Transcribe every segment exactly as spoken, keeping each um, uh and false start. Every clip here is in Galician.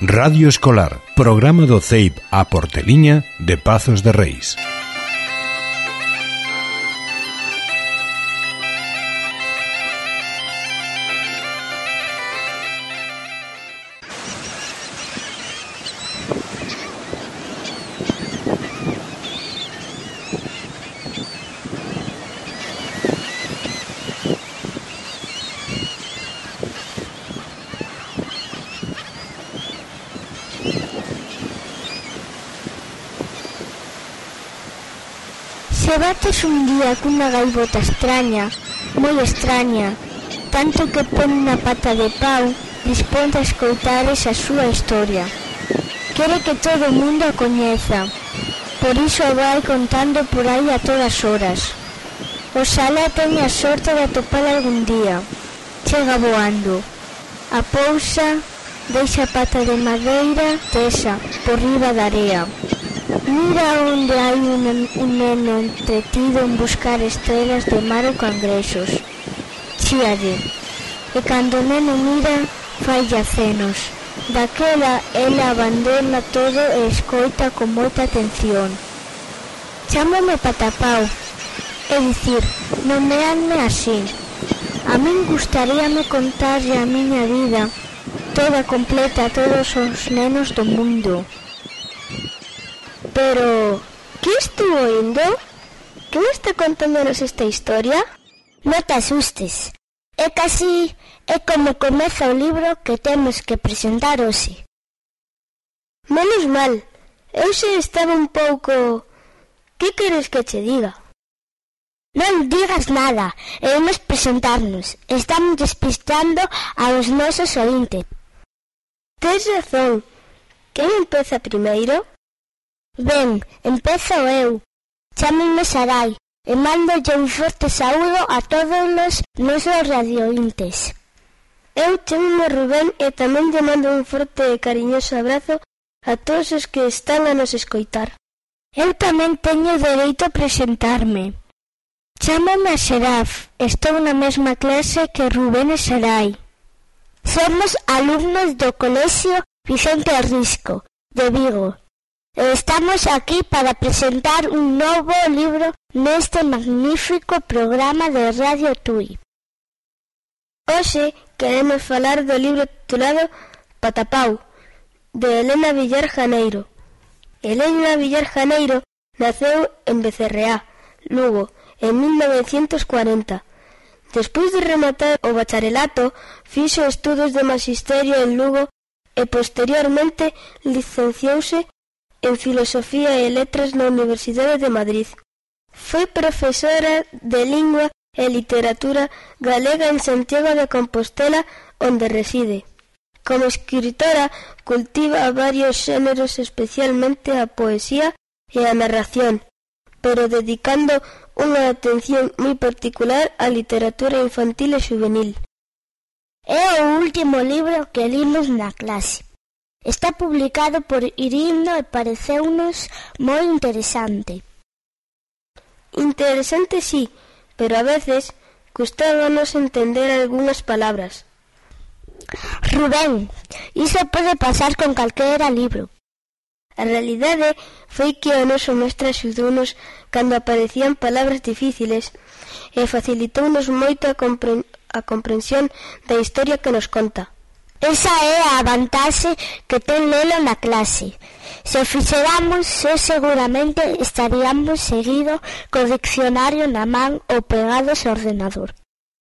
Radio Escolar, programa do C E I P a Porteliña de Pazos de Reis. Se bates un día cunha gaivota extraña, moi extraña, tanto que pon unha pata de pau, disponte a escoitares a súa historia. Quere que todo o mundo a coñeza, por iso vai contando por aí a todas horas. Oxalá teña sorte de atopar algún día. Chega voando. A pousa, deixa a pata de madeira tesa por riba da area. Mira onde hai un, un neno entretido en buscar estrelas de mar ou cangrexos. Chíalle. E cando o neno mira, faille acenos. Daquela, ela abandona todo e escoita con moita atención. Chámame Patapau. É dicir, nomeadme así. A min gustaríame contarlle a miña vida, toda completa a todos os nenos do mundo. Pero, que estou oindo? Quen está contándonos esta historia? Non te asustes. É casi é como comeza o libro que temos que presentar hoxe. Menos mal. Eu xe estaba un pouco... Que queres que che diga? Non digas nada. Vamos presentarnos. Estamos despistando aos nosos ointes. Tes razón. Quen empeza primeiro? Ben, empezo eu. Chámenme Sarai e mándolle un forte saúdo a todos os nosos radiointes. Eu chámenme Rubén e tamén lle mando un forte e cariñoso abrazo a todos os que están a nos escoitar. Eu tamén teño dereito a presentarme. Chámame a Seraf, estou na mesma clase que Rubén e Sarai. Somos alumnos do Colexio Vicente Risco, de Vigo. Estamos aquí para presentar un novo libro neste magnífico programa de Radio Tui. Hoxe queremos falar do libro titulado Patapau, de Elena Villar Janeiro. Elena Villar Janeiro naceu en Becerreá, Lugo, en mil novecientos cuarenta. Despois de rematar o bacharelato, fixo estudos de magisterio en Lugo e posteriormente licenciouse en Filosofía e Letras na Universidade de Madrid. Foi profesora de Lingua e Literatura Galega en Santiago de Compostela, onde reside. Como escritora, cultiva varios xéneros, especialmente a poesía e a narración, pero dedicando unha atención moi particular á literatura infantil e juvenil. É o último libro que limos na clase. Está publicado por Irindo e pareceunos moi interesante. Interesante sí, pero a veces custábanos entender algunhas palabras. Rubén, iso pode pasar con calquera libro. A realidade foi que o noso mestre axudounos cando aparecían palabras difíciles e facilitounos moito a, compre- a comprensión da historia que nos conta. Esa é a vantaxe que ten Lelo na clase. Se o fixeramos, eu seguramente estaríamos seguido co diccionario na man ou pegados ao ordenador.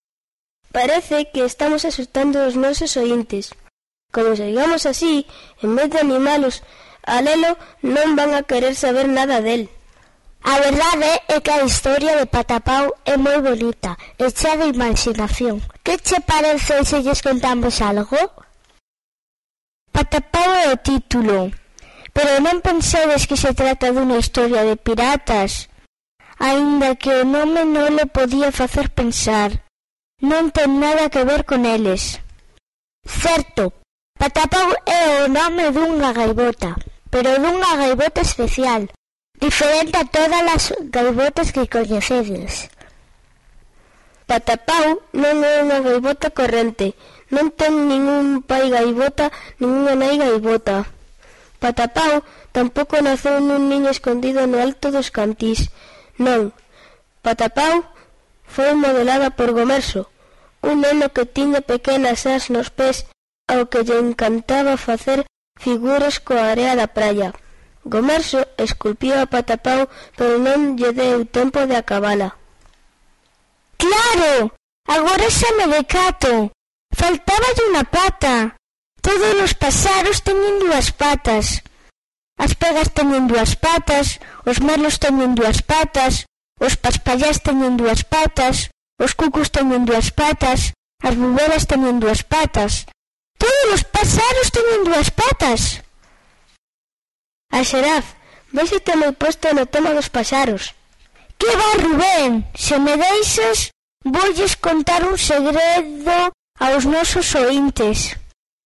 Parece que estamos asustando os nosos ointes. Como sigamos así, en vez de animalos a lelo, non van a querer saber nada del. A verdade é que a historia de Patapau é moi bonita e chea de imaginación. Que che parece se lles contamos algo? Patapau é o título, pero non pensedes que se trata dunha historia de piratas, aínda que o nome non le podía facer pensar. Non ten nada que ver con eles. Certo, Patapau é o nome dunha gaivota, pero dunha gaivota especial, diferente a todas as gaivotas que coñecedes. Patapau non é unha gaivota corrente, non ten ningún pai gaivota, ninguna nai gaivota. Patapau tampouco naceu nun niño escondido no alto dos cantís. Non, Patapau foi modelada por Gomerso, un neno que tiña pequenas ás nos pés ao que lle encantaba facer figuras coa area da praia. Gomerso esculpiu a Patapau, pero non lle deu tempo de acabala. Claro, agora xa me decato. Faltáballe unha pata. Todos os paxaros teñen dúas patas. As pegas teñen dúas patas, os merlos teñen dúas patas, os paspallás teñen dúas patas, os cucos teñen dúas patas, as bubelas teñen dúas patas. Todos os paxaros teñen dúas patas. A xiraf, véxete moi posto no tema dos paxaros. Que va, Rubén? Se me deixas, voulles contar un segredo aos nosos ointes.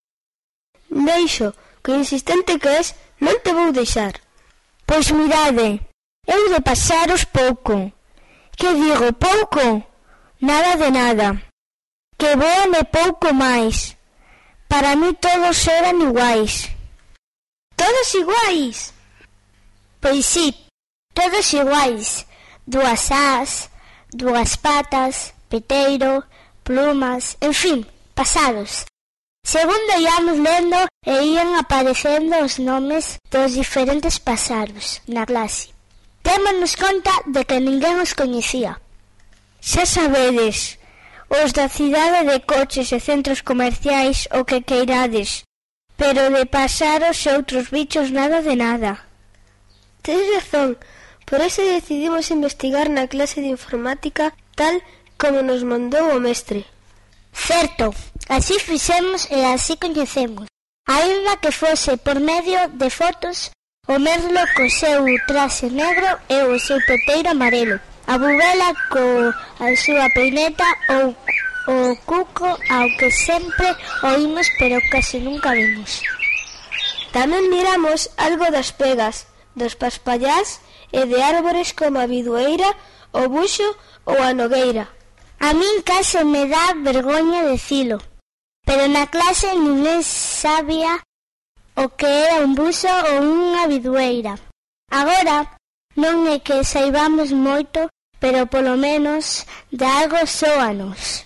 Deixo, que insistente que és, non te vou deixar. Pois mirade, eu de paxaros pouco. Que digo pouco? Nada de nada. Que voame pouco máis. Para mí todos eran iguais. Todos iguais? Pois sí, todos iguais. Dúas ás, dúas patas, peteiro, plumas, en fin, pasados. Segundo íamos lendo e ían aparecendo os nomes dos diferentes pasaros na clase. Témonos conta de que ninguén os coñecía. Xa sabedes, os da cidade de coches e centros comerciais o que queirades, pero de pasaros e outros bichos nada de nada. Tens razón, por eso decidimos investigar na clase de informática tal como nos mandou o mestre. Certo, así fixemos e así coñecemos. Aínda que fose por medio de fotos, o merlo co seu traxe negro e o seu peteiro amarelo, a bubela co a súa peineta ou o cuco ao que sempre oímos pero casi nunca vimos. Tamén miramos algo das pegas, dos paspallás e de árbores como a bidueira, o buxo ou a nogueira. A min case me dá vergoña dicilo, pero na clase ninguén sabía o que era un buxo ou unha bidueira. Agora non é que saibamos moito, pero polo menos de algo sóanos.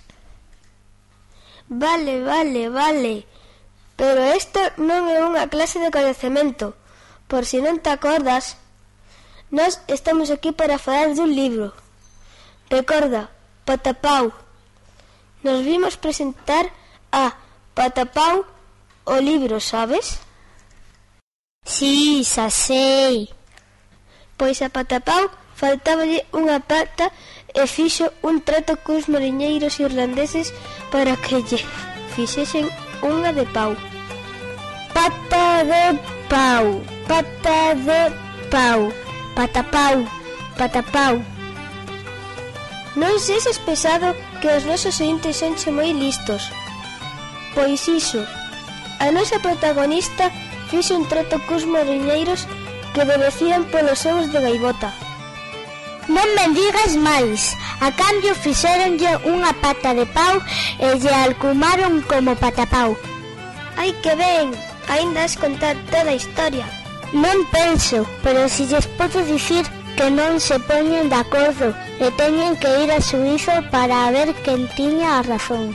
Vale, vale, vale, pero isto non é unha clase de coñecemento. Por si non te acordas, nós estamos aquí para falar dun libro. Recorda, Patapau. Nos vimos presentar a Patapau o libro, sabes? Sí, xa sei. Pois a Patapau faltáballe unha pata e fixo un trato cos mariñeiros irlandeses para que lle fixesen unha de pau. Pata de pau, pata de pau, Patapau, Patapau. Non sexas pesado que os nosos ointes sonche moi listos. Pois iso, a nosa protagonista fixo un trato cos mariñeiros que obedecían polos seus de gaivota. Non me digas máis, a cambio fixéronlle unha pata de pau e lle alcumaron como Patapau. Ai, que ben, aínda has contar toda a historia. Non penso, pero si lles podo dicir que non se poñen de acordo e teñen que ir a xuízo para ver quen tiña a razón.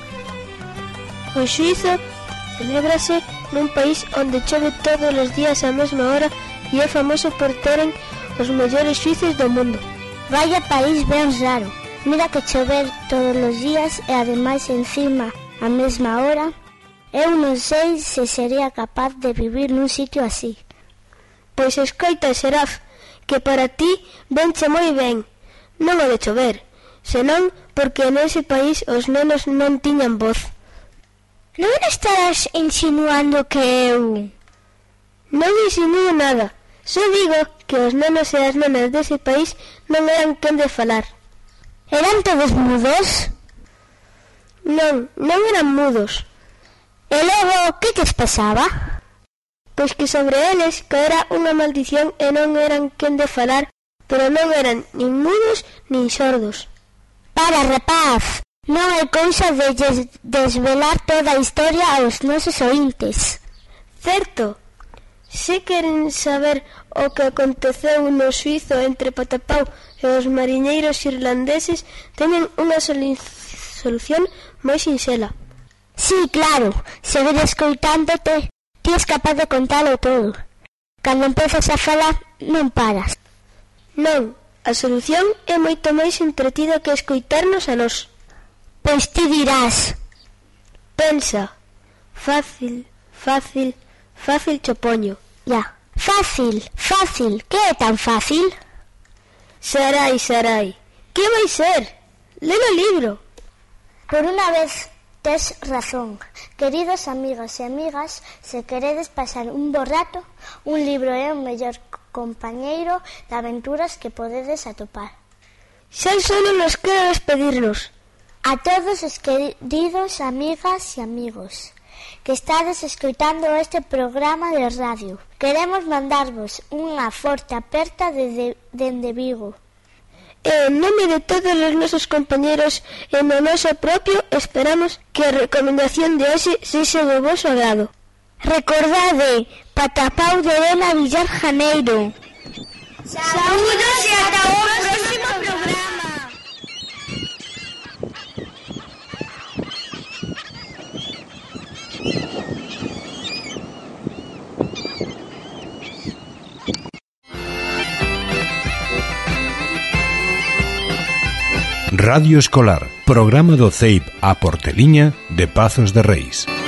O xuízo celébrase nun país onde chove todos os días á mesma hora e é famoso por teren os mellores xuíces do mundo. Vaya país ben raro. Mira que chover todos os días e ademais encima a mesma hora. Eu non sei se sería capaz de vivir nun sitio así. Pois escoita, Xeraf, que para ti venche moi ben, non o de chover, senón porque nese país os nenos non tiñan voz. Non estarás insinuando que eu... Non insinúo nada, só digo que os nenos e as nenas dese país non eran quen de falar. Eran todos mudos? Non, non eran mudos. E logo, que lles pasaba? Pois que sobre eles caera unha maldición e non eran quen de falar, pero non eran nin mudos nin sordos. Para, rapaz, Non é cousa de desvelar toda a historia aos nosos ointes. Certo. Se queren saber o que aconteceu no suízo entre Patapau e os mariñeiros irlandeses, teñen unha solución moi sinxela. Sí, claro, seguir escoitándote, ti és capaz de contalo todo. Cando empezas a falar, non paras. Non, a solución é moito máis entretida que escoitarnos a nós. Pois ti dirás. Pensa, fácil, fácil, fácil cho poño. Ya, fácil, fácil, que é tan fácil? Sarai, Sarai, que vai ser? Lê o libro. Por unha vez tes razón. Queridos amigos e amigas, se queredes pasar un bo rato, un libro é o mellor compañeiro de aventuras que podedes atopar. Xa solo nos quero despedirnos. A todos os queridos amigas e amigos que estades escoitando este programa de radio, queremos mandarvos unha forte aperta dende de, de Vigo. En nome de todos os nosos compañeros e no noso propio, esperamos que a recomendación de hoxe sexa do vosso agrado. Recordade, Patapau de Elena Villar Janeiro. Saúdos e ata o próximo programa. Radio Escolar, programa do C E I P A Porteliña de Pazos de Reis.